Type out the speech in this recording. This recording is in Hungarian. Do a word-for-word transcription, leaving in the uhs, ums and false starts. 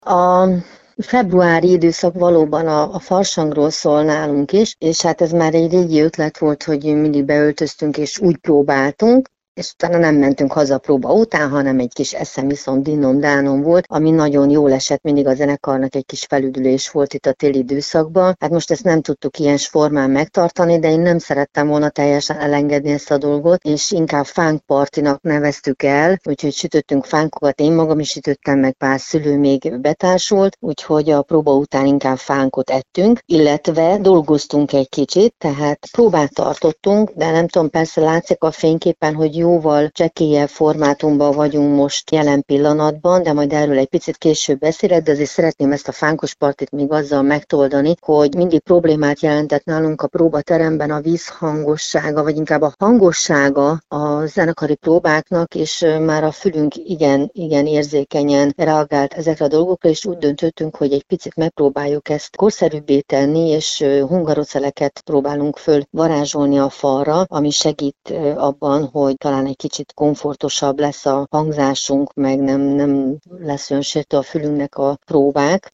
A februári időszak valóban a, a farsangról szól nálunk is, és hát ez már egy régi ötlet volt, hogy mindig beöltöztünk és úgy próbáltunk, és utána nem mentünk haza próba után, hanem egy kis eszem, iszom, dinnom, dánom volt, ami nagyon jól esett, mindig a zenekarnak egy kis felüdülés volt itt a téli időszakban. Hát most ezt nem tudtuk ilyen formán megtartani, de én nem szerettem volna teljesen elengedni ezt a dolgot, és inkább fánkpartinak neveztük el, úgyhogy sütöttünk fánkokat, én magam is sütöttem, meg pár szülő még betársult, úgyhogy a próba után inkább fánkot ettünk, illetve dolgoztunk egy kicsit, tehát próbát tartottunk, de nem tudom, persze látszik a fényképen, hogy jóval csekélyebb formátumban vagyunk most jelen pillanatban, de majd erről egy picit később beszélek, de azért szeretném ezt a fánkos partit még azzal megtoldani, hogy mindig problémát jelentett nálunk a próbateremben a vízhangossága, vagy inkább a hangossága a zenekari próbáknak, és már a fülünk igen, igen érzékenyen reagált ezekre a dolgokra, és úgy döntöttünk, hogy egy picit megpróbáljuk ezt korszerűbbé tenni, és hungaroceleket próbálunk föl varázsolni a falra, ami segít abban, hogy talán egy kicsit komfortosabb lesz a hangzásunk, meg nem, nem lesz olyan sértő a fülünknek a próbák.